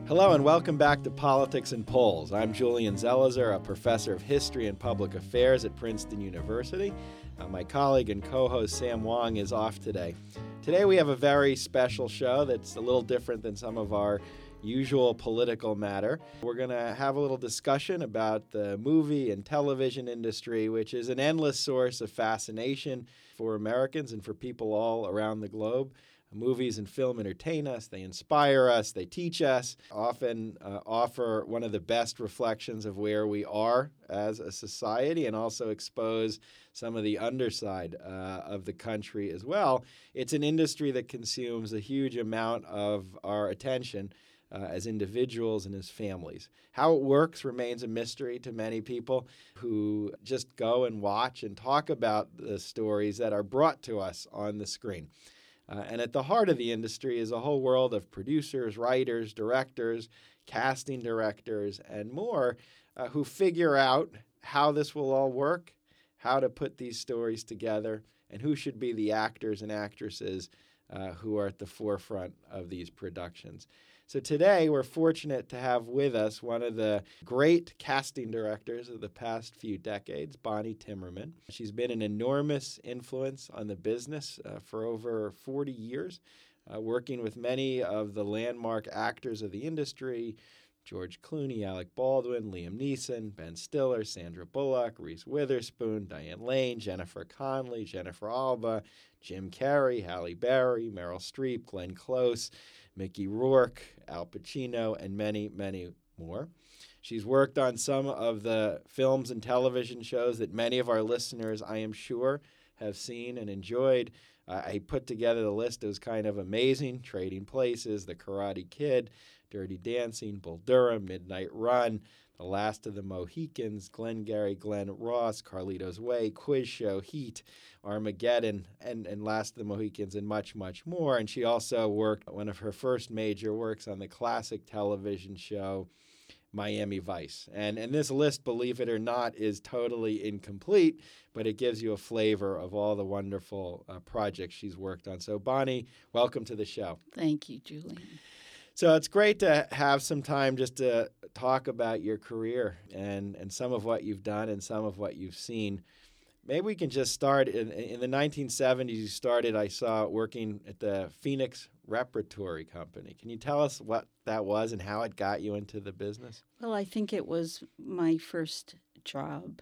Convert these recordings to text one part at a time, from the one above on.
Hello and welcome back to Politics and Polls. I'm Julian Zelizer, a professor of history and public affairs at Princeton University. My colleague and co-host Sam Wong is off today. Today we have a very special show that's a little different than some of our usual political matter. We're going to have a little discussion about the movie and television industry, which is an endless source of fascination for Americans and for people all around the globe. Movies and film entertain us, they inspire us, they teach us, often offer one of the best reflections of where we are as a society and also expose some of the underside of the country as well. It's an industry that consumes a huge amount of our attention as individuals and as families. How it works remains a mystery to many people who just go and watch and talk about the stories that are brought to us on the screen. And at the heart of the industry is a whole world of producers, writers, directors, casting directors, and more who figure out how this will all work, how to put these stories together, and who should be the actors and actresses who are at the forefront of these productions. So today we're fortunate to have with us one of the great casting directors of the past few decades, Bonnie Timmerman. She's been an enormous influence on the business for over 40 years, working with many of the landmark actors of the industry, George Clooney, Alec Baldwin, Liam Neeson, Ben Stiller, Sandra Bullock, Reese Witherspoon, Diane Lane, Jennifer Connelly, Jennifer Alba, Jim Carrey, Halle Berry, Meryl Streep, Glenn Close, Mickey Rourke, Al Pacino, and many, many more. She's worked on some of the films and television shows that many of our listeners, I am sure, have seen and enjoyed. I put together the list. It was kind of amazing. Trading Places, The Karate Kid, Dirty Dancing, Bull Durham, Midnight Run, The Last of the Mohicans, Glengarry Glen Ross, Carlito's Way, Quiz Show, Heat, Armageddon, and Last of the Mohicans, and much, much more. And she also worked one of her first major works on the classic television show Miami Vice. And this list, believe it or not, is totally incomplete, but it gives you a flavor of all the wonderful projects she's worked on. So Bonnie, welcome to the show. Thank you, Julian. So it's great to have some time just to talk about your career and some of what you've done and some of what you've seen. Maybe we can just start in the 1970s. You started, I saw, working at the Phoenix Repertory Company. Can you tell us what that was and how it got you into the business? Well, I think it was my first job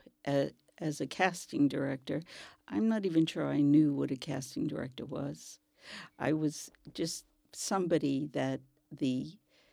as a casting director. I'm not even sure I knew what a casting director was. I was just somebody that the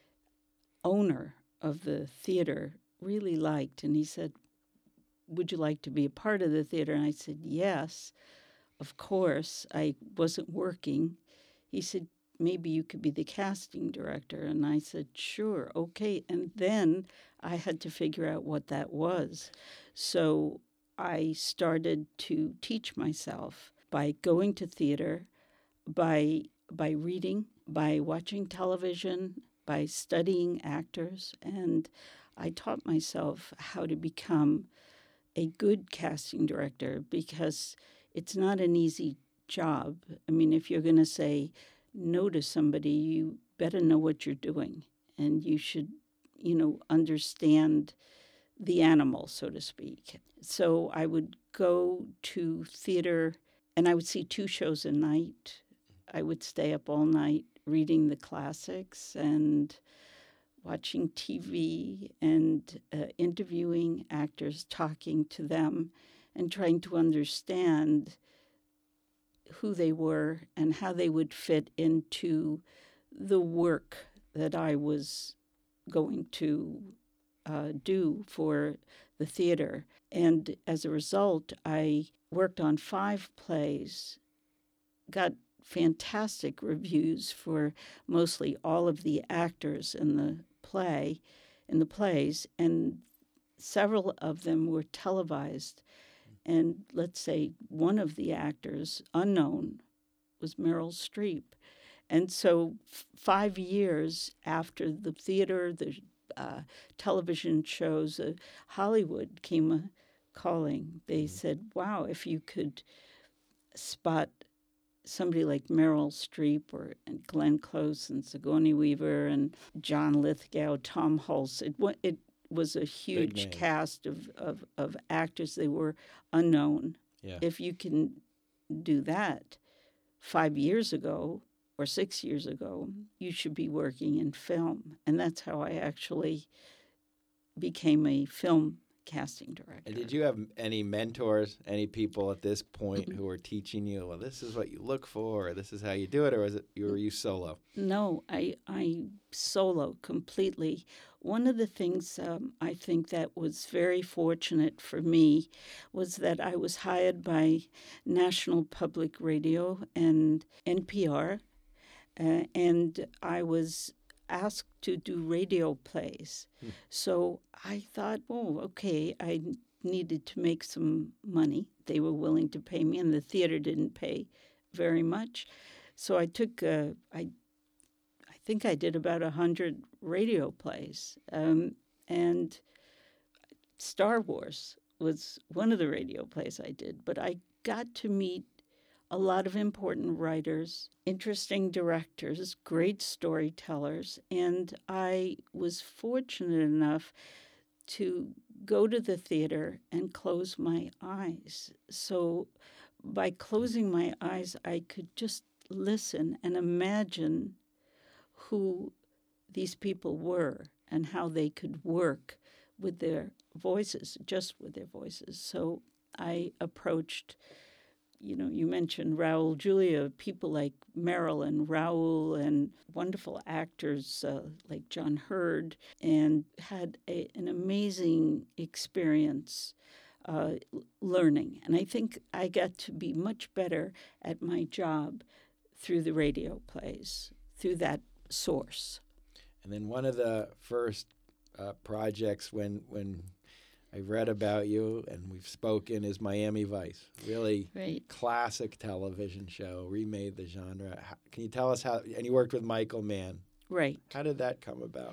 owner of the theater really liked, and he said, "Would you like to be a part of the theater?" And I said, "Yes, of course." I wasn't working. He said, "Maybe you could be the casting director." And I said, "Sure, okay." And then I had to figure out what that was. So I started to teach myself by going to theater, by reading, by watching television, by studying actors, and I taught myself how to become a good casting director because it's not an easy job. I mean, if you're going to say no to somebody, you better know what you're doing, and you should, understand the animal, so to speak. So I would go to theater, and I would see 2 shows a night. I would stay up all night reading the classics and watching TV and interviewing actors, talking to them, and trying to understand who they were and how they would fit into the work that I was going to do for the theater. And as a result, I worked on 5 plays, got fantastic reviews for mostly all of the actors in the plays, and several of them were televised. And let's say one of the actors, unknown, was Meryl Streep. And so 5 years after the theater, the television shows, Hollywood came calling. They said, "Wow, if you could spot somebody like Meryl Streep or and Glenn Close and Sigourney Weaver and John Lithgow, Tom Hulse. It was a huge cast of actors. They were unknown. Yeah. If you can do that 5 years ago or 6 years ago, you should be working in film. And that's how I actually became a film casting director. And did you have any mentors, any people at this point who were teaching you, well, this is what you look for, or this is how you do it, or were you solo? No, I solo completely. One of the things I think that was very fortunate for me was that I was hired by National Public Radio and NPR, and I was asked to do radio plays. So I thought, oh, okay, I needed to make some money. They were willing to pay me, and the theater didn't pay very much. So I took, I think I did about 100 radio plays. And Star Wars was one of the radio plays I did. But I got to meet a lot of important writers, interesting directors, great storytellers, and I was fortunate enough to go to the theater and close my eyes. So by closing my eyes, I could just listen and imagine who these people were and how they could work with their voices, just with their voices. So I approached, you mentioned Raul Julia, people like Meryl and Raul and wonderful actors like John Hurd, and had an amazing experience learning. And I think I got to be much better at my job through the radio plays, through that source. And then one of the first projects when I read about you and we've spoken is Miami Vice. Really classic television show, remade the genre. Can you tell us how, and you worked with Michael Mann. Right. How did that come about?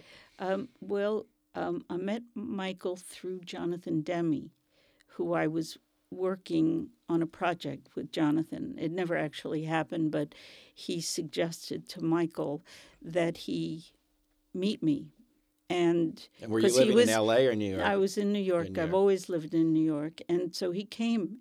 I met Michael through Jonathan Demme, who I was working on a project with Jonathan. It never actually happened, but he suggested to Michael that he meet me. And were you living in L.A. or New York? I was in New York. I've always lived in New York. And so he came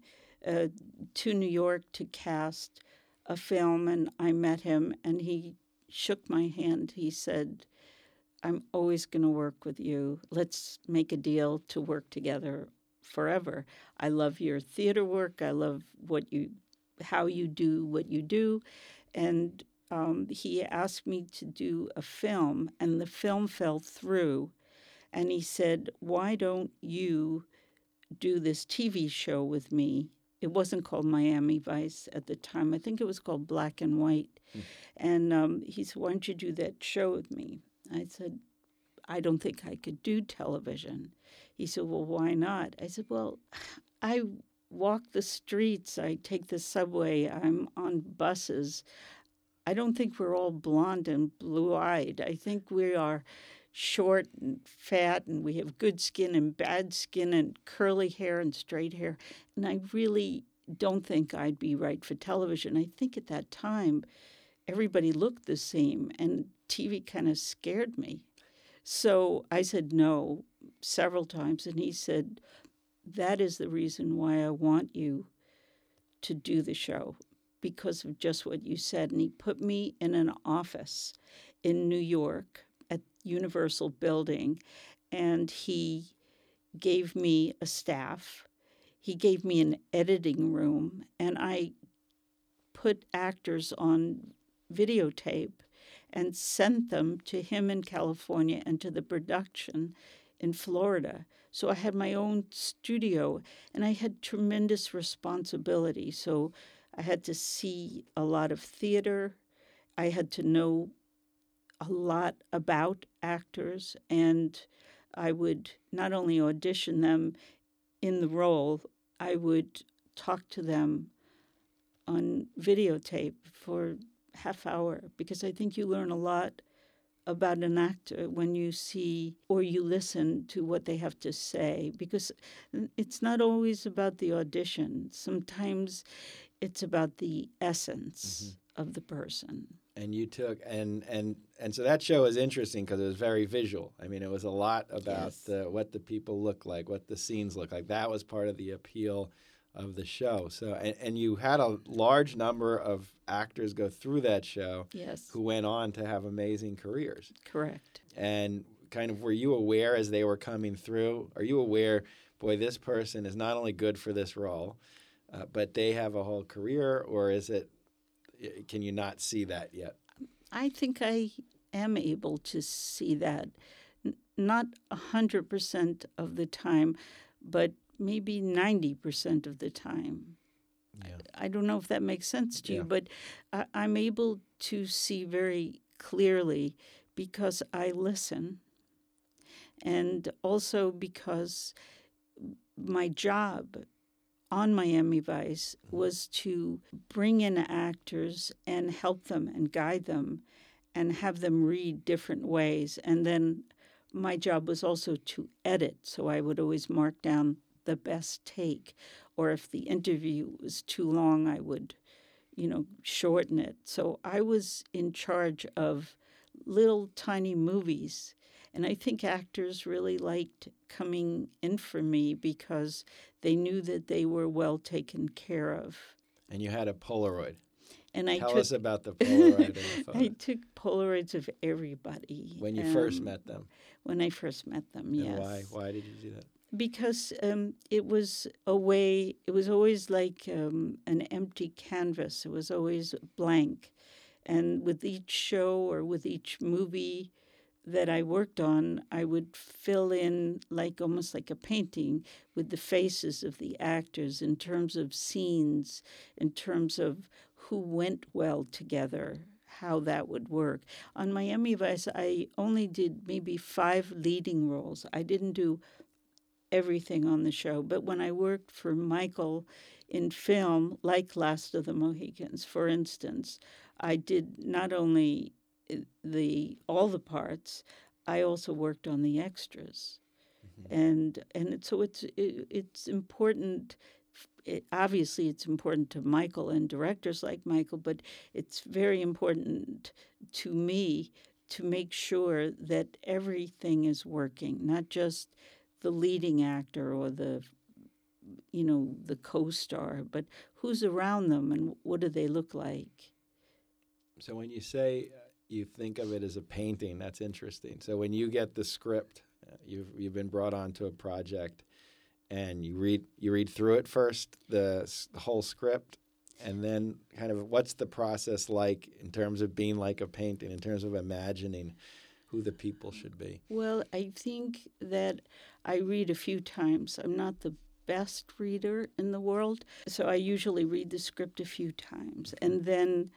to New York to cast a film, and I met him, and he shook my hand. He said, I'm always going to work with you. Let's make a deal to work together forever. I love your theater work. I love how you do what you do. And he asked me to do a film, and the film fell through. And he said, why don't you do this TV show with me? It wasn't called Miami Vice at the time. I think it was called Black and White. And he said, why don't you do that show with me? I said, I don't think I could do television. He said, well, why not? I said, well, I walk the streets. I take the subway. I'm on buses. I don't think we're all blonde and blue-eyed. I think we are short and fat, and we have good skin and bad skin and curly hair and straight hair. And I really don't think I'd be right for television. I think at that time, everybody looked the same, and TV kind of scared me. So I said no several times, and he said, that is the reason why I want you to do the show, because of just what you said. And he put me in an office in New York at Universal Building, and he gave me a staff. He gave me an editing room, and I put actors on videotape and sent them to him in California and to the production in Florida. So I had my own studio, and I had tremendous responsibility. So I had to see a lot of theater. I had to know a lot about actors, and I would not only audition them in the role, I would talk to them on videotape for half hour, because I think you learn a lot about an actor when you see or you listen to what they have to say, because it's not always about the audition. Sometimes it's about the essence of the person. And you took and so that show is interesting because it was very visual. I mean, it was a lot about what the people look like, what the scenes look like. That was part of the appeal of the show. So and you had a large number of actors go through that show, Yes. who went on to have amazing careers. Correct. And kind of, were you aware as they were coming through? Are you aware, boy, this person is not only good for this role, but they have a whole career, or is it? Can you not see that yet? I think I am able to see that, not 100% of the time, but maybe 90% of the time. Yeah. I don't know if that makes sense to Yeah. you, but I'm able to see very clearly because I listen, and also because my job on Miami Vice was to bring in actors and help them and guide them and have them read different ways. And then my job was also to edit, so I would always mark down the best take. Or if the interview was too long, I would, shorten it. So I was in charge of little tiny movies. And I think actors really liked coming in for me because they knew that they were well taken care of. And you had a Polaroid. And I Tell us about the Polaroid and the photo. I took Polaroids of everybody. When you first met them. When I first met them, And yes. why did you do that? Because it was a way, it was always like an empty canvas. It was always blank. And with each show or with each movie that I worked on, I would fill in almost like a painting with the faces of the actors in terms of scenes, in terms of who went well together, how that would work. On Miami Vice, I only did maybe 5 leading roles. I didn't do everything on the show, but when I worked for Michael in film, like Last of the Mohicans, for instance, I did not only all the parts, I also worked on the extras, and so it's important. Obviously, it's important to Michael and directors like Michael, but it's very important to me to make sure that everything is working, not just the leading actor or the co-star, but who's around them and what do they look like. So when you say you think of it as a painting, that's interesting. So when you get the script, you've been brought onto a project, and you read through it first, the whole script, and then kind of what's the process like in terms of being like a painting, in terms of imagining who the people should be? Well, I think that I read a few times. I'm not the best reader in the world, so I usually read the script a few times, and then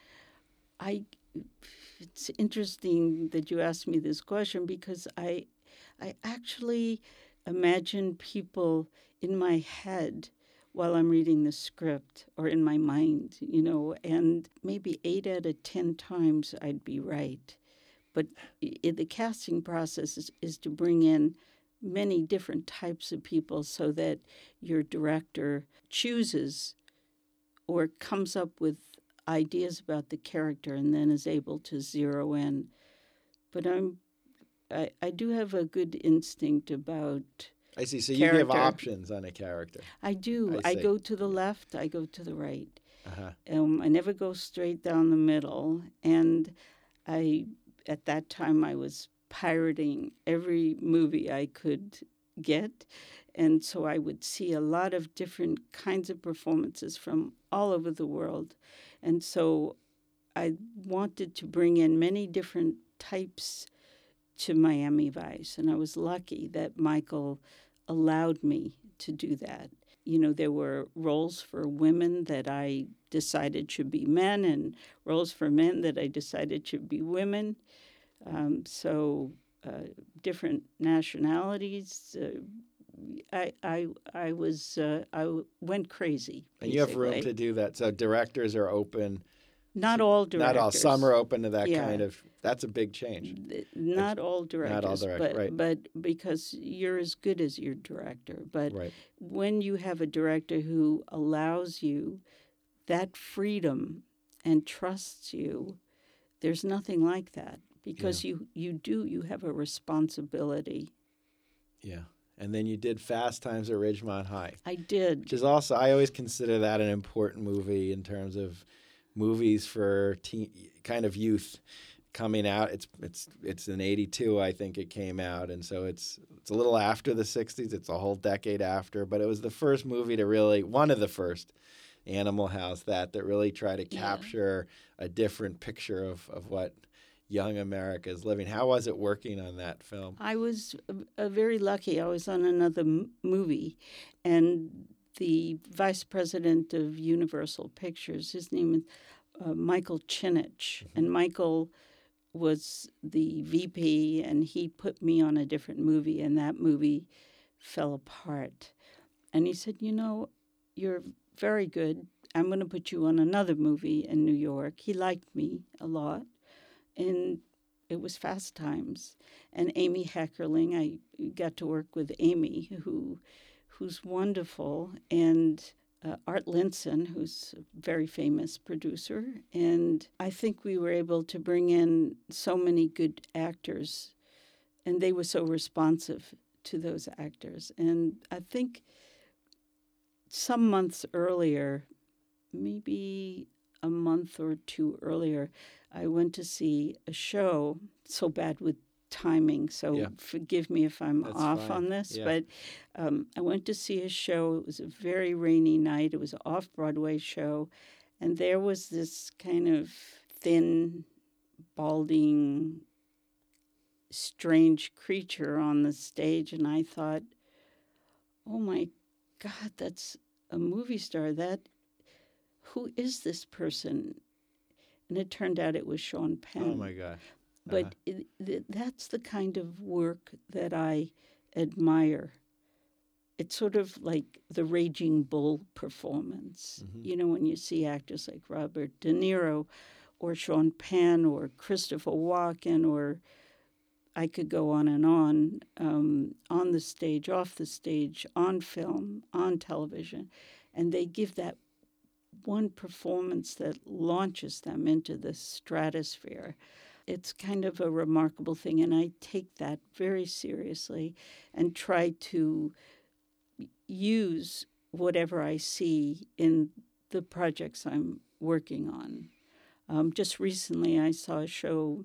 it's interesting that you asked me this question because I actually imagine people in my head while I'm reading the script or in my mind, and maybe 8 out of 10 times I'd be right. But the casting process is to bring in many different types of people so that your director chooses or comes up with ideas about the character and then is able to zero in. But I do have a good instinct about I see. So character. You give options on a character. I do. I see. go to the left, I go to the right. Uh-huh. I never go straight down the middle. And at that time, I was pirating every movie I could get. And so I would see a lot of different kinds of performances from all over the world. And so I wanted to bring in many different types to Miami Vice. And I was lucky that Michael allowed me to do that. There were roles for women that I decided should be men and roles for men that I decided should be women. Different nationalities. I went crazy. Basically. And you have room to do that. So directors are open. Not all directors. Not all. Some are open to that Yeah. kind of. That's a big change. Not all directors. Right. But because you're as good as your director. But Right. when you have a director who allows you, that freedom and trusts you, there's nothing like that, because you have a responsibility. Yeah. And then you did Fast Times at Ridgemont High. I did. Which is also, I always consider that an important movie in terms of movies for kind of youth coming out. It's in '82, I think it came out, and so it's a little after the '60s. It's a whole decade after, but it was the first movie to really, one of the first, Animal House, that really tried to capture a different picture of what young America is living. How was it working on that film? I was very lucky. I was on another movie, and the vice president of Universal Pictures, his name is Michael Chinich, and Michael was the VP, and he put me on a different movie, and that movie fell apart. And he said, you're very good. I'm going to put you on another movie in New York. He liked me a lot. And it was Fast Times. And Amy Heckerling, I got to work with Amy, who's wonderful, and Art Linson, who's a very famous producer. And I think we were able to bring in so many good actors, and they were so responsive to those actors. And I think some months earlier, maybe a month or two earlier, I went to see a show. So bad with timing, so forgive me if I'm off on this. Yeah. But I went to see a show. It was a very rainy night. It was an off-Broadway show. And there was this kind of thin, balding, strange creature on the stage. And I thought, oh, my God, that's a movie star. Who is this person? And it turned out it was Sean Penn. Oh, my God. But that's the kind of work that I admire. It's sort of like the Raging Bull performance. Mm-hmm. When you see actors like Robert De Niro or Sean Penn or Christopher Walken, or I could go on the stage, off the stage, on film, on television, and they give that one performance that launches them into the stratosphere. It's kind of a remarkable thing, and I take that very seriously and try to use whatever I see in the projects I'm working on. Just recently, I saw a show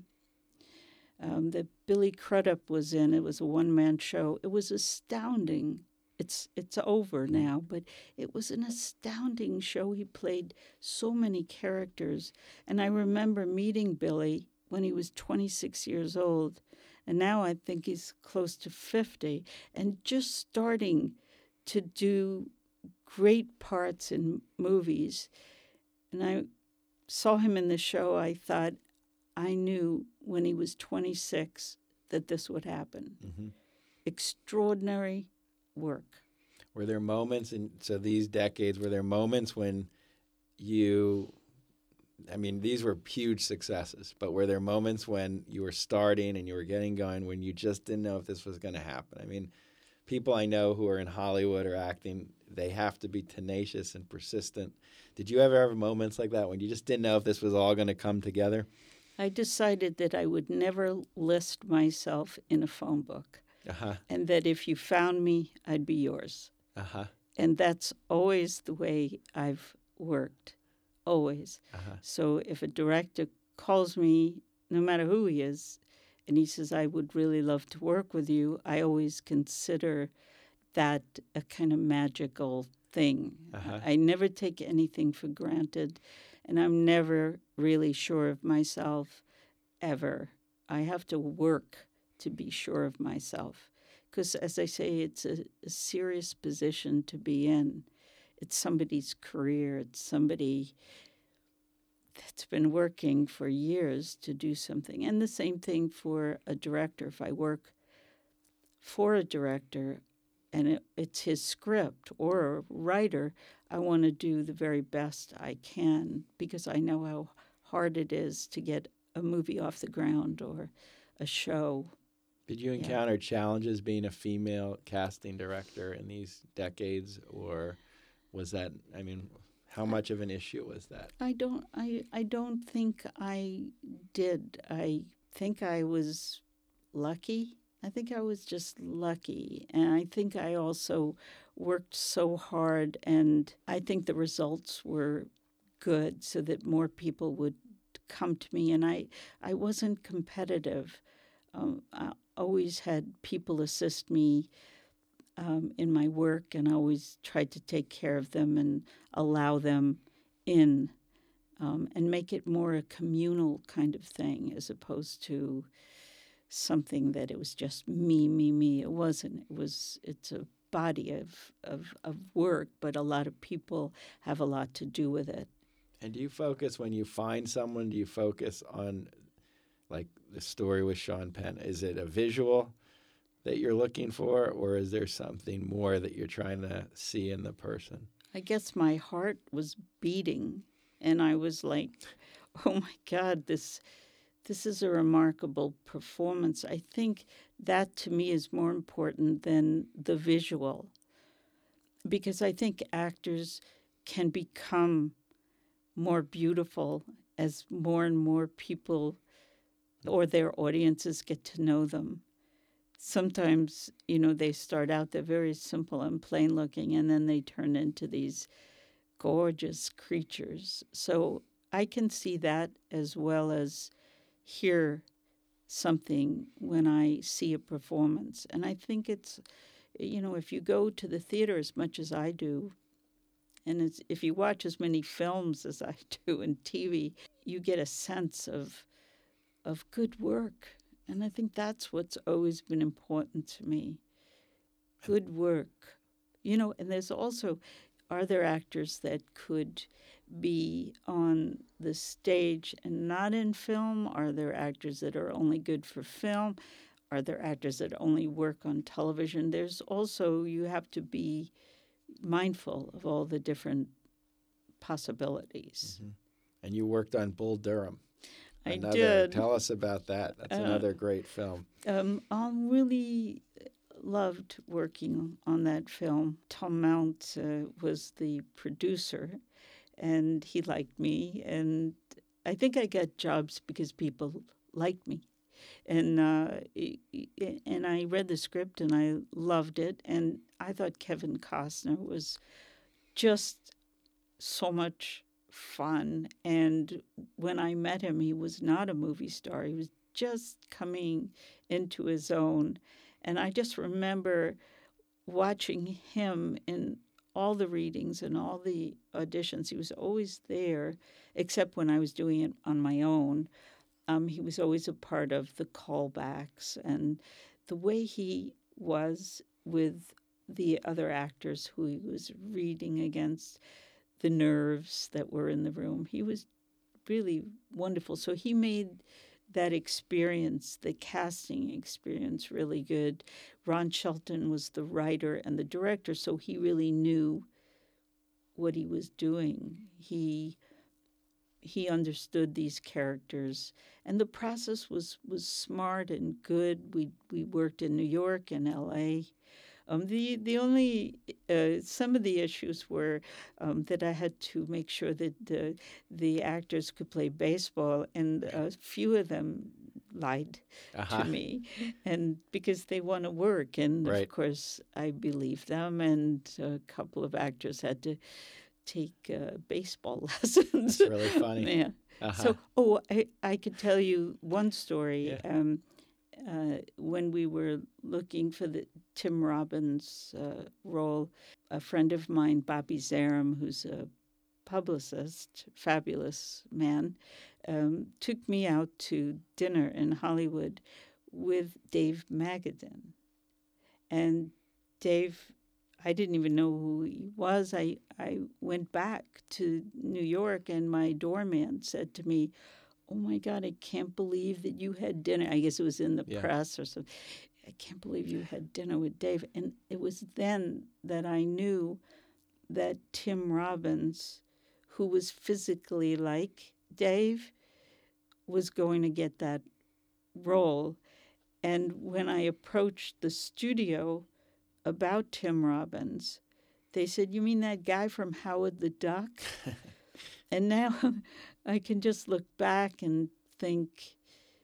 that Billy Crudup was in. It was a one-man show. It was astounding. It's over now, but it was an astounding show. He played so many characters, and I remember meeting Billy when he was 26 years old, and now I think he's close to 50, and just starting to do great parts in movies. And I saw him in the show. I thought, I knew when he was 26 that this would happen. Mm-hmm. Extraordinary work. Were there moments, these decades, were there moments when these were huge successes, but were there moments when you were starting and you were getting going when you just didn't know if this was going to happen? I mean, people I know who are in Hollywood or acting, they have to be tenacious and persistent. Did you ever have moments like that when you just didn't know if this was all going to come together? I decided that I would never list myself in a phone book, and that if you found me, I'd be yours. And that's always the way I've worked. Always. So if a director calls me, no matter who he is, and he says, I would really love to work with you, I always consider that a kind of magical thing. I never take anything for granted, and I'm never really sure of myself, ever. I have to work to be sure of myself. Because, as I say, it's a serious position to be in. It's somebody's career. It's somebody that's been working for years to do something. And the same thing for a director. If I work for a director and it's his script or a writer, I want to do the very best I can because I know how hard it is to get a movie off the ground or a show. Did you encounter challenges being a female casting director in these decades, or was that, How much of an issue was that? I don't think I did. I think I was lucky. I think I was just lucky. And I think I also worked so hard, and I think the results were good so that more people would come to me. And I wasn't competitive. I always had people assist me in my work, and I always tried to take care of them and allow them in, and make it more a communal kind of thing as opposed to something that it was just me, me, me. It wasn't. It's a body of work, but a lot of people have a lot to do with it. And do you focus, when you find someone, do you focus on, like the story with Sean Penn? Is it a visual that you're looking for, or is there something more that you're trying to see in the person? I guess my heart was beating, and I was like, oh my God, this is a remarkable performance. I think that to me is more important than the visual, because I think actors can become more beautiful as more and more people or their audiences get to know them. Sometimes, they start out, they're very simple and plain looking, and then they turn into these gorgeous creatures. So I can see that as well as hear something when I see a performance. And I think it's, if you go to the theater as much as I do, and if you watch as many films as I do and TV, you get a sense of good work. And I think that's what's always been important to me. Good work. And there's also, are there actors that could be on the stage and not in film? Are there actors that are only good for film? Are there actors that only work on television? There's also, you have to be mindful of all the different possibilities. Mm-hmm. And you worked on Bull Durham. I did. Tell us about that. That's another great film. I really loved working on that film. Tom Mount was the producer, and he liked me. And I think I got jobs because people liked me. And I read the script, and I loved it. And I thought Kevin Costner was just so much fun. And when I met him, he was not a movie star. He was just coming into his own. And I just remember watching him in all the readings and all the auditions. He was always there, except when I was doing it on my own. He was always a part of the callbacks, and the way he was with the other actors who he was reading against, the nerves that were in the room. He was really wonderful. So he made that experience, the casting experience, really good. Ron Shelton was the writer and the director, so he really knew what he was doing. He understood these characters, and the process was smart and good. We worked in New York and L.A. The only some of the issues were that I had to make sure that the actors could play baseball, and a few of them lied to me, and because they want to work, and right. Of course I believed them, and a couple of actors had to take baseball lessons. That's really funny. Yeah. So, I could tell you one story. Yeah. When we were looking for the Tim Robbins role, a friend of mine, Bobby Zarum, who's a publicist, fabulous man, took me out to dinner in Hollywood with Dave Magadan. And Dave, I didn't even know who he was. I went back to New York, and my doorman said to me, "Oh my God, I can't believe that you had dinner." I guess it was in the press or something. "I can't believe you had dinner with Dave." And it was then that I knew that Tim Robbins, who was physically like Dave, was going to get that role. And when I approached the studio about Tim Robbins, they said, "You mean that guy from Howard the Duck?" And now I can just look back and think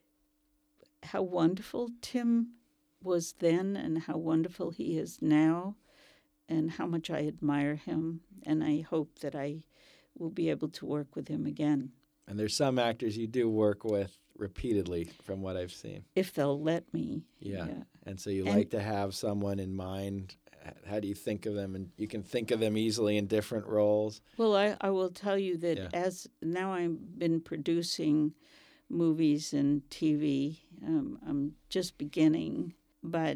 how wonderful Tim was then and how wonderful he is now and how much I admire him. And I hope that I will be able to work with him again. And there's some actors you do work with repeatedly from what I've seen. If they'll let me. Yeah. And so you like to have someone in mind. How do you think of them? And you can think of them easily in different roles. Well, I will tell you that as now I've been producing movies and TV. I'm just beginning, but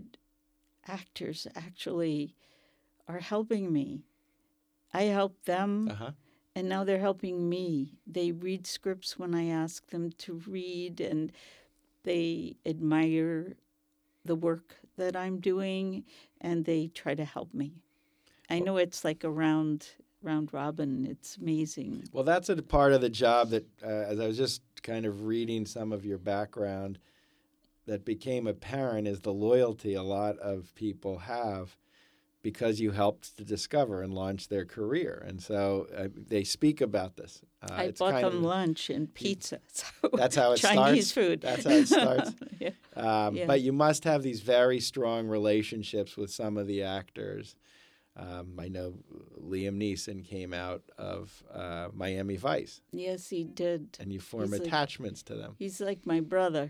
actors actually are helping me. I help them, and now they're helping me. They read scripts when I ask them to read, and they admire the work that I'm doing, and they try to help me. I know it's like a round robin. It's amazing. Well, that's a part of the job that, as I was just kind of reading some of your background, that became apparent is the loyalty a lot of people have because you helped to discover and launch their career. And so they speak about this. I bought them lunch and pizza. So that's how it Chinese starts. food. That's how it starts. Yeah. But you must have these very strong relationships with some of the actors. I know Liam Neeson came out of Miami Vice. Yes, he did. And you form attachments to them. He's like my brother,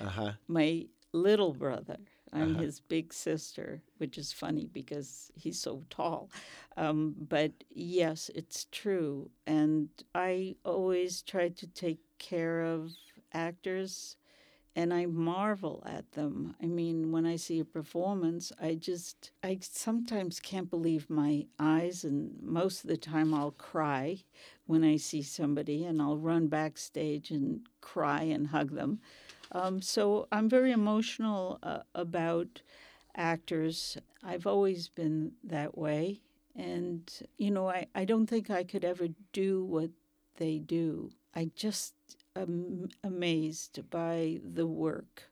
my little brother. I'm his big sister, which is funny because he's so tall. But yes, it's true. And I always try to take care of actors, and I marvel at them. I mean, when I see a performance, I sometimes can't believe my eyes, and most of the time I'll cry when I see somebody, and I'll run backstage and cry and hug them. So I'm very emotional about actors. I've always been that way. And, I don't think I could ever do what they do. I just am amazed by the work.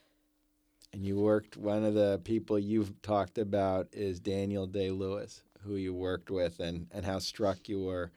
And one of the people you've talked about is Daniel Day-Lewis, who you worked with, and how struck you were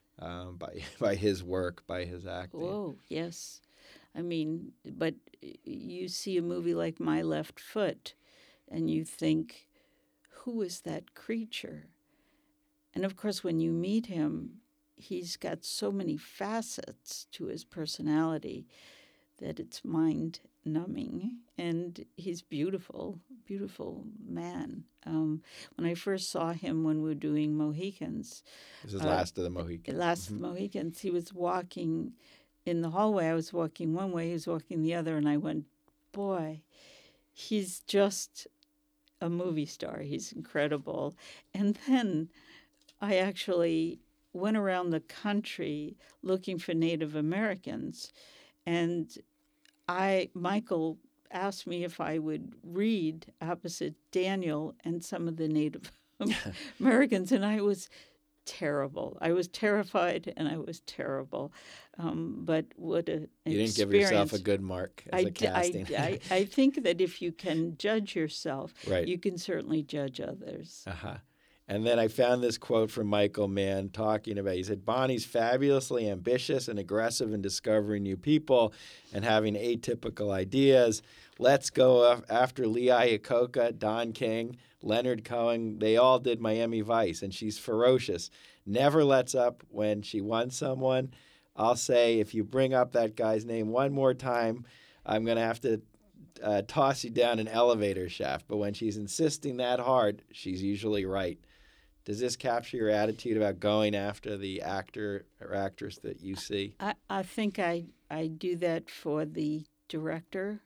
by his work, by his acting. Oh, yes. I mean, but you see a movie like My Left Foot, and you think, who is that creature? And of course, when you meet him, he's got so many facets to his personality that it's mind-numbing. And he's beautiful, beautiful man. When I first saw him when we were doing Mohicans. This is Last of the Mohicans. Last of the Mohicans. He was walking in the hallway. I was walking one way, he was walking the other, and I went, boy, he's just a movie star. He's incredible. And then I actually went around the country looking for Native Americans, and Michael asked me if I would read opposite Daniel and some of the Native Americans, and I was terrible. I was terrified, and I was terrible. But what an experience. You didn't give yourself a good mark as a casting. I think that if you can judge yourself, right, you can certainly judge others. And then I found this quote from Michael Mann talking about, he said, Bonnie's fabulously ambitious and aggressive in discovering new people and having atypical ideas. Let's go after Lee Iacocca, Don King, Leonard Cohen. They all did Miami Vice, and she's ferocious. Never lets up when she wants someone. I'll say, if you bring up that guy's name one more time, I'm going to have to toss you down an elevator shaft. But when she's insisting that hard, she's usually right. Does this capture your attitude about going after the actor or actress that you see? I think I do that for the director.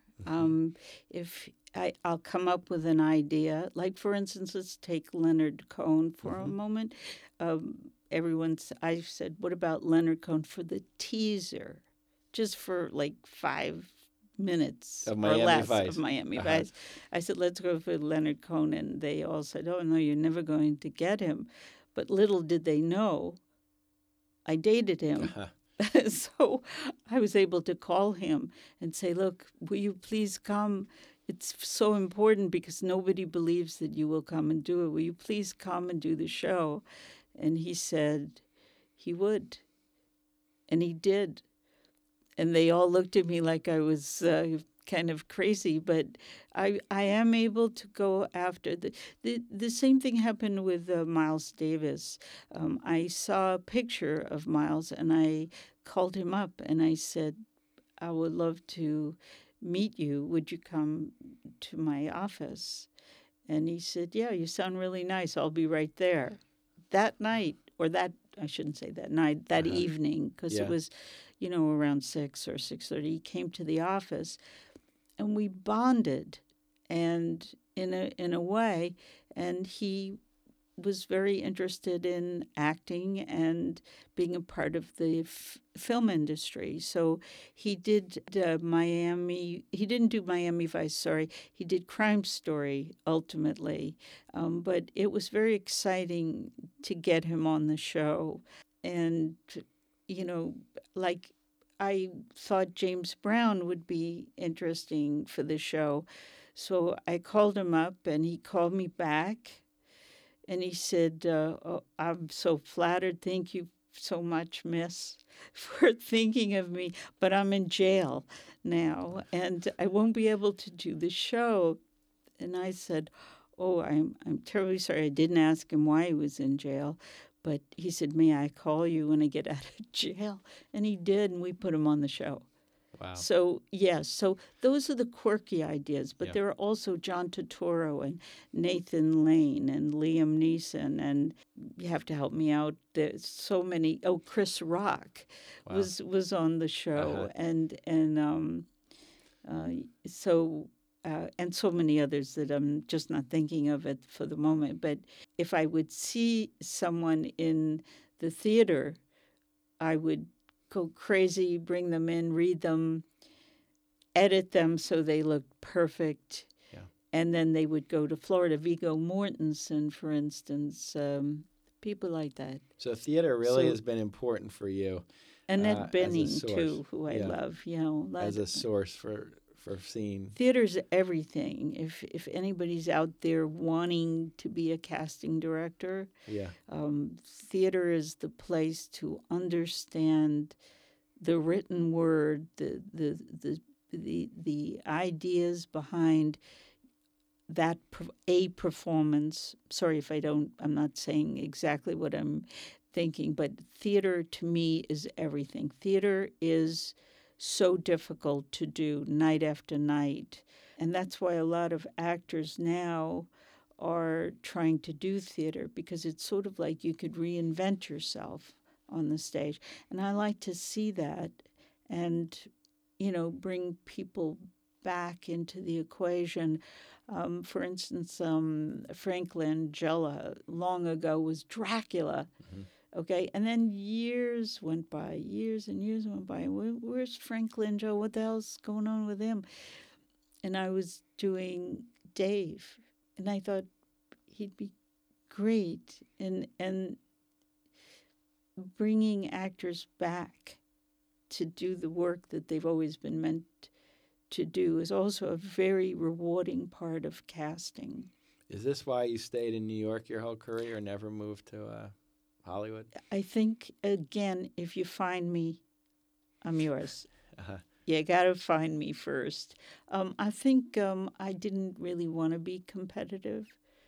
If I'll come up with an idea, like for instance, let's take Leonard Cohen for a moment. I said, what about Leonard Cohen for the teaser, just for like 5 minutes of or less Vice. Of Miami Vice. I said, let's go for Leonard Cohen. And they all said, oh, no, you're never going to get him. But little did they know, I dated him. So I was able to call him and say, look, will you please come? it's so important because nobody believes that you will come and do it. Will you please come and do the show? And he said he would. And he did. And they all looked at me like I was kind of crazy, but I am able to go after. The same thing happened with Miles Davis. I saw a picture of Miles, and I called him up, and I said, I would love to meet you. Would you come to my office? And he said, yeah, you sound really nice. I'll be right there. That night, or that, I shouldn't say that night, that evening, because it was, around 6 or 6:30, he came to the office, and we bonded, and in a way, and he was very interested in acting and being a part of the film industry. So he did Miami. He didn't do Miami Vice, sorry. He did Crime Story ultimately. But it was very exciting to get him on the show. And, like I thought James Brown would be interesting for the show. So I called him up, and he called me back. And he said, oh, I'm so flattered. Thank you so much, miss, for thinking of me. But I'm in jail now, and I won't be able to do the show. And I said, oh, I'm terribly sorry. I didn't ask him why he was in jail. But he said, may I call you when I get out of jail? And he did, and we put him on the show. Wow. So, yes, so those are the quirky ideas, but there are also John Turturro and Nathan Lane and Liam Neeson, and you have to help me out. There's so many. Oh, Chris Rock was on the show, and so many others that I'm just not thinking of it for the moment. But if I would see someone in the theater, I would go crazy, bring them in, read them, edit them so they looked perfect. Yeah. And then they would go to Florida. Viggo Mortensen, for instance, people like that. So theater really has been important for you. Annette Bening, too, who I love. As a source for seeing. Theater's everything. If anybody's out there wanting to be a casting director, theater is the place to understand the written word, the ideas behind that a performance. Sorry if I'm not saying exactly what I'm thinking, but theater to me is everything. Theater is so difficult to do night after night. And that's why a lot of actors now are trying to do theater, because it's sort of like you could reinvent yourself on the stage. And I like to see that and, bring people back into the equation. For instance, Frank Langella long ago was Dracula. Mm-hmm. Okay, and then years and years went by. Where's Frank Langella? What the hell's going on with him? And I was doing Dave, and I thought he'd be great. And bringing actors back to do the work that they've always been meant to do is also a very rewarding part of casting. Is this why you stayed in New York your whole career and never moved to Hollywood? I think, again, if you find me, I'm yours. You got to find me first. I think I didn't really want to be competitive.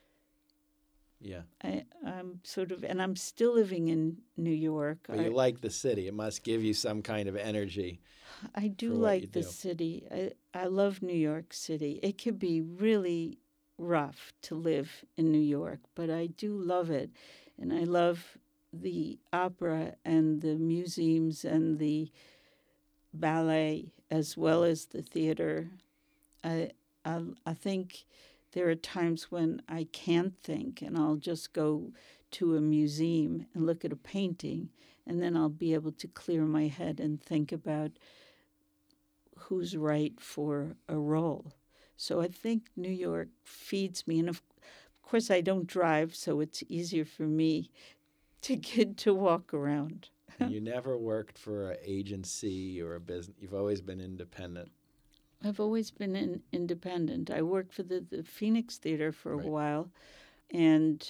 Yeah. I'm and I'm still living in New York. But you like the city. It must give you some kind of energy. I do like the city. I love New York City. It can be really rough to live in New York, but I do love it. And I love the opera and the museums and the ballet as well as the theater. I think there are times when I can't think, and I'll just go to a museum and look at a painting, and then I'll be able to clear my head and think about who's right for a role. So I think New York feeds me. And of course, I don't drive, so it's easier for me to get to walk around. You never worked for an agency or a business. You've always been independent. I've always been independent. I worked for the Phoenix Theater for a Right. while, and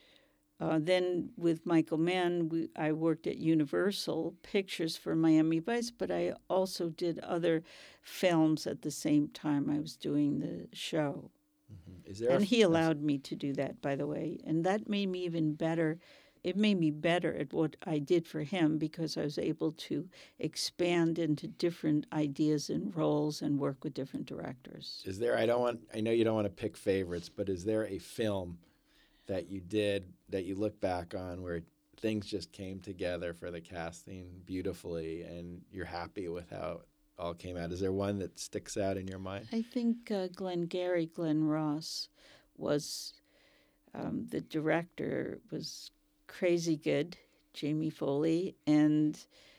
then with Michael Mann, I worked at Universal Pictures for Miami Vice, but I also did other films at the same time I was doing the show. Is there And he allowed me to do that, by the way. And that made me even better. It made me better at what I did for him because I was able to expand into different ideas and roles and work with different directors. Is there, I know you don't want to pick favorites, but is there a film that you did that you look back on where things just came together for the casting beautifully and you're happy with how it all came out? Is there one that sticks out in your mind? I think Glenn Ross was the director, was crazy good, Jamie Foley, and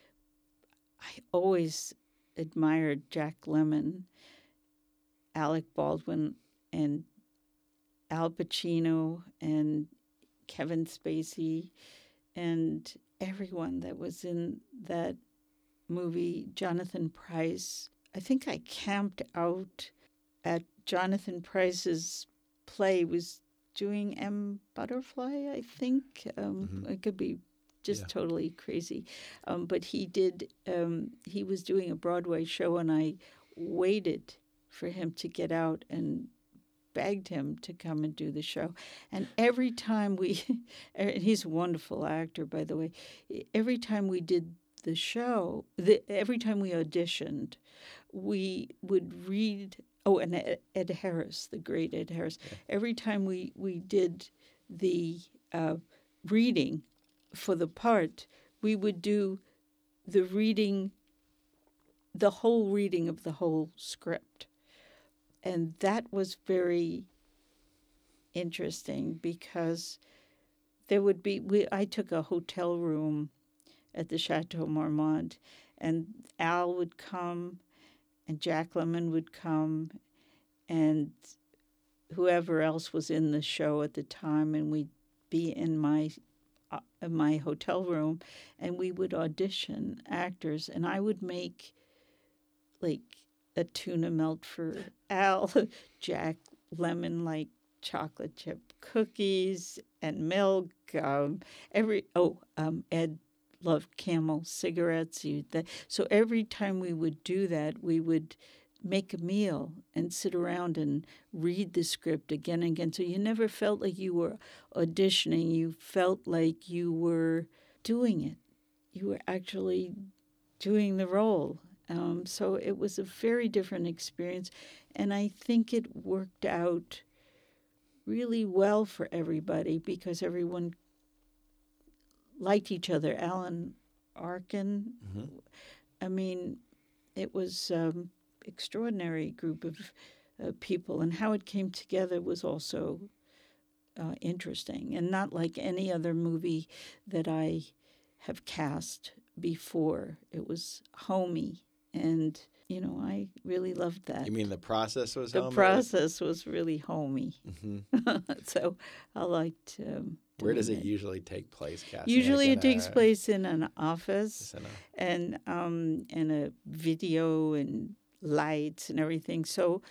I always admired Jack Lemmon, Alec Baldwin, and Al Pacino, and Kevin Spacey, and everyone that was in that movie, Jonathan Pryce. I think I camped out at Jonathan Pryce's play. He was doing M. Butterfly, I think. It could be just totally crazy. But he did, he was doing a Broadway show, and I waited for him to get out and begged him to come and do the show. And every time and he's a wonderful actor, by the way, every time we did the show, every time we auditioned, we would read, and Ed Harris, the great Ed Harris, every time we did the reading for the part, we would do the reading, the whole reading of the whole script. And that was very interesting because there would be, I took a hotel room at the Chateau Marmont, and Al would come, and Jack Lemmon would come, and whoever else was in the show at the time, and we'd be in my hotel room, and we would audition actors, and I would make like a tuna melt for Al, Jack Lemmon like chocolate chip cookies and milk. Ed loved Camel cigarettes. So every time we would do that, we would make a meal and sit around and read the script again and again. So you never felt like you were auditioning. You felt like you were doing it. You were actually doing the role. So it was a very different experience. And I think it worked out really well for everybody because everyone liked each other. Alan Arkin, I mean, it was extraordinary group of people, and how it came together was also interesting, and not like any other movie that I have cast before. It was homey, and I really loved that. You mean the process was the homey? process was really homey. So I liked. Where does it usually take place, Cassie? Usually it takes place in an office and a video and lights and everything. So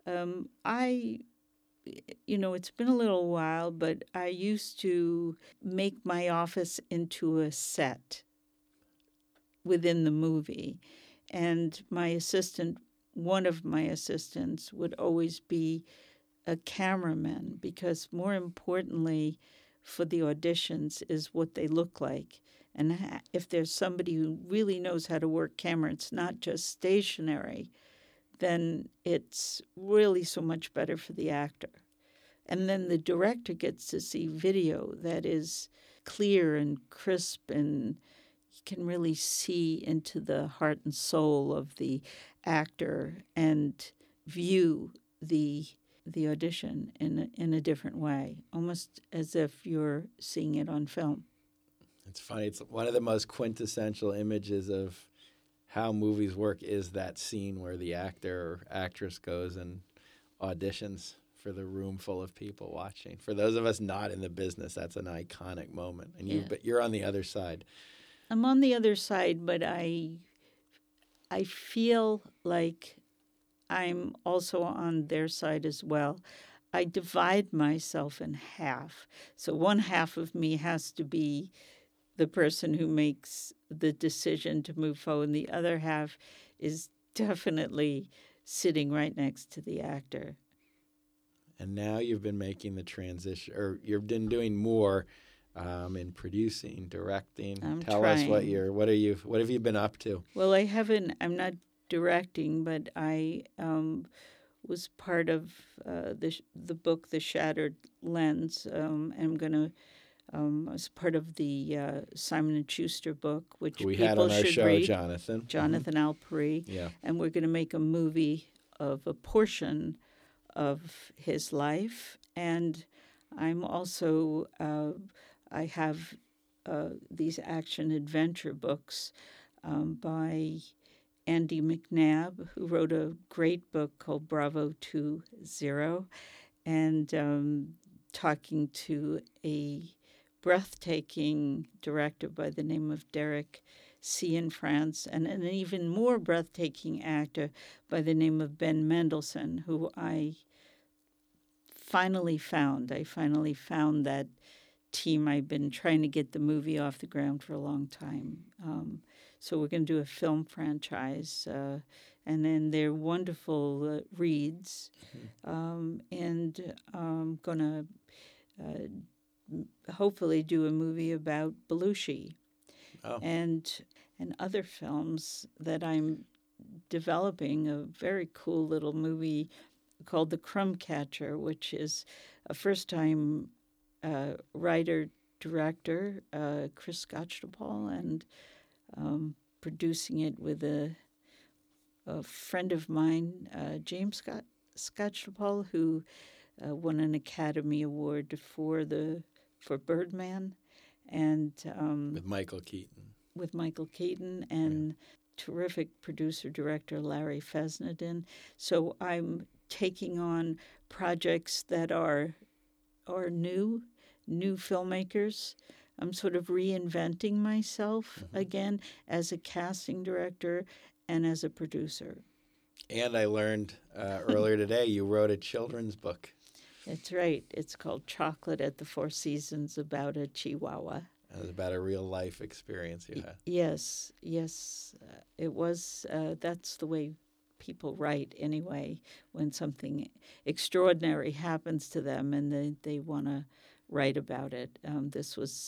it's been a little while, but I used to make my office into a set within the movie. And one of my assistants would always be a cameraman because more importantly for the auditions is what they look like. And if there's somebody who really knows how to work camera, it's not just stationary, then it's really so much better for the actor. And then the director gets to see video that is clear and crisp, and you can really see into the heart and soul of the actor and view the audition in a different way, almost as if you're seeing it on film. It's funny. It's one of the most quintessential images of how movies work is that scene where the actor or actress goes and auditions for the room full of people watching. For those of us not in the business, that's an iconic moment. And but you're on the other side. I'm on the other side, but I feel like I'm also on their side as well. I divide myself in half. So one half of me has to be the person who makes the decision to move forward, and the other half is definitely sitting right next to the actor. And now you've been making the transition, or you've been doing more in producing, directing. Tell us what have you been up to? Well, I'm not directing, but I was part of the book The Shattered Lens, and I'm going to I was part of the Simon & Schuster book, which we people had on our should show, read. Jonathan Alperi. Yeah. And we're going to make a movie of a portion of his life. And I'm also, I have these action-adventure books by Andy McNabb, who wrote a great book called Bravo 2.0, and talking to a breathtaking director by the name of Derek Cianfrance, and an even more breathtaking actor by the name of Ben Mendelsohn, who I finally found. I finally found that team. I've been trying to get the movie off the ground for a long time. So we're going to do a film franchise, and then they're wonderful reads, and I'm going to hopefully do a movie about Belushi, and other films that I'm developing. A very cool little movie called The Crumb Catcher, which is a first-time writer-director, Chris Scotchtopol, and producing it with a friend of mine, James Scotchtopol, who won an Academy Award for Birdman, and with Michael Keaton. And terrific producer-director Larry Fessenden. So I'm taking on projects that are new filmmakers. I'm sort of reinventing myself again as a casting director and as a producer. And I learned earlier today you wrote a children's book. That's right. It's called Chocolate at the Four Seasons, about a Chihuahua. It was about a real-life experience you had. Yes. It was. That's the way people write anyway, when something extraordinary happens to them and they want to write about it. This was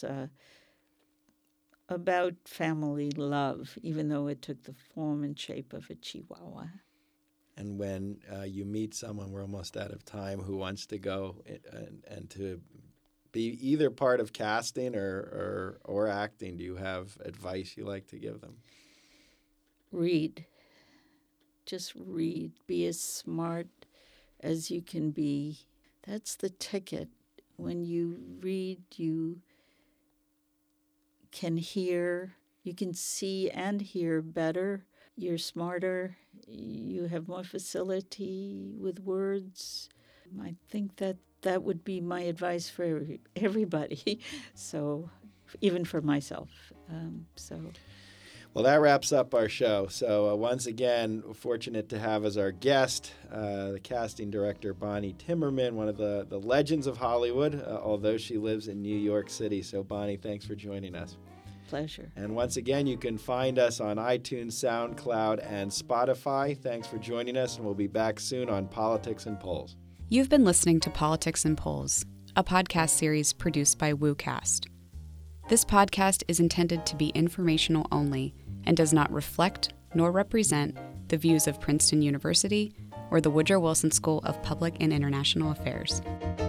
about family love, even though it took the form and shape of a Chihuahua. And when you meet someone, we're almost out of time, who wants to go and to be either part of casting or acting, do you have advice you like to give them? Read. Just read. Be as smart as you can be. That's the ticket. When you read, you can hear, you can see and hear better. You're smarter. You have more facility with words. I think that would be my advice for everybody. So, even for myself. Well, that wraps up our show. So once again, fortunate to have as our guest the casting director Bonnie Timmerman, one of the legends of Hollywood, although she lives in New York City. So Bonnie, thanks for joining us. Pleasure. And once again, you can find us on iTunes, SoundCloud, and Spotify. Thanks for joining us, and we'll be back soon on Politics and Polls. You've been listening to Politics and Polls, a podcast series produced by WooCast. This podcast is intended to be informational only and does not reflect nor represent the views of Princeton University or the Woodrow Wilson School of Public and International Affairs.